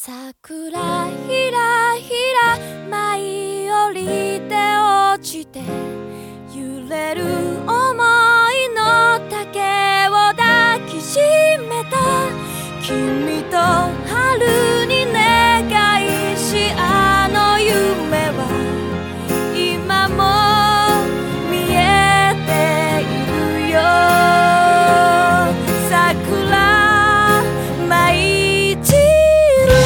桜ひらひら舞い降りて落ちて揺れる想いの竹を抱きしめた君と春に願いしあの夢は今も見えているよ桜舞い散る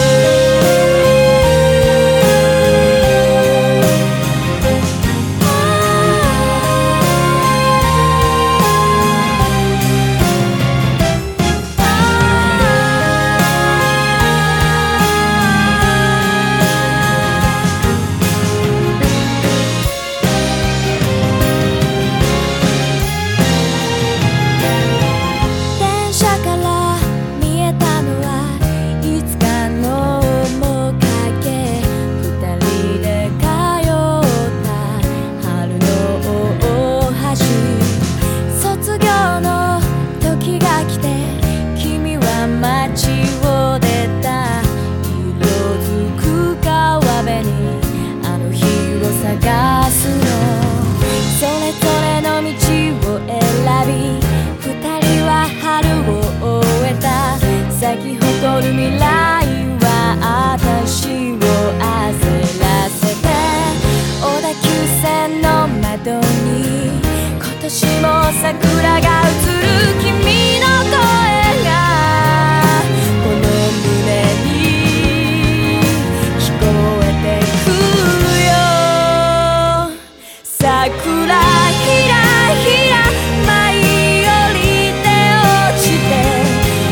咲き誇る未来は私を焦らせて小田急線の窓に今年も桜が映る君の声がこの胸に聞こえてくるよ桜ひらひら舞い降りて落ちて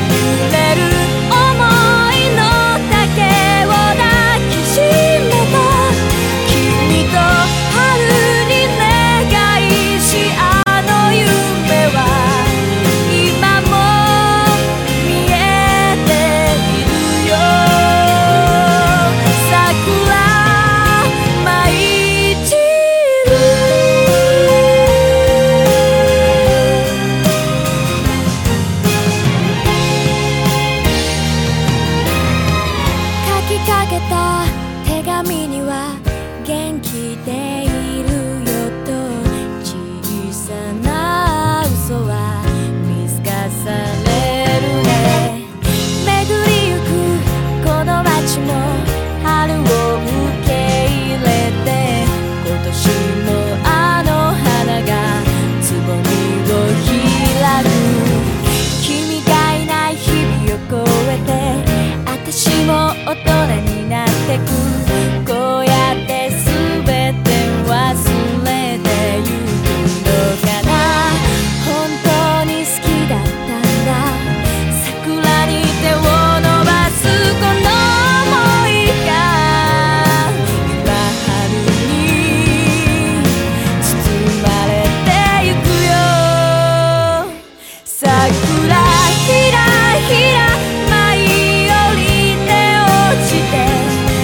手紙には元気でいるよと小さな嘘は見透かされるね巡りゆくこの街も春を受け入れて今年もあの花がつぼみを開く君がいない日々を越えて私も大人になってくこうやって全て忘れてゆくのかな本当に好きだったんだ桜に手を伸ばすこの想いが今春に包まれてゆくよ桜ひらひら舞い降りて落ちて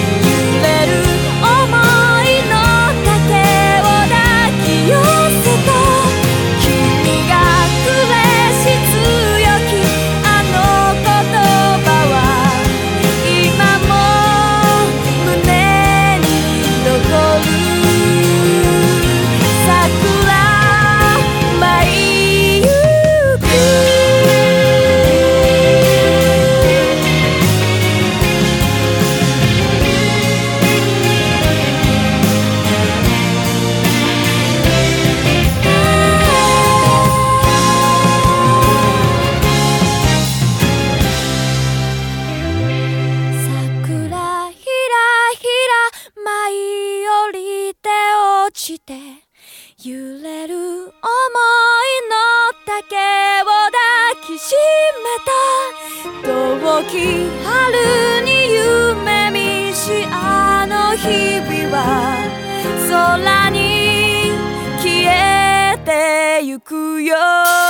揺れる想いの竹を抱きしめた遠き春に夢見しあの日々は空に消えてゆくよ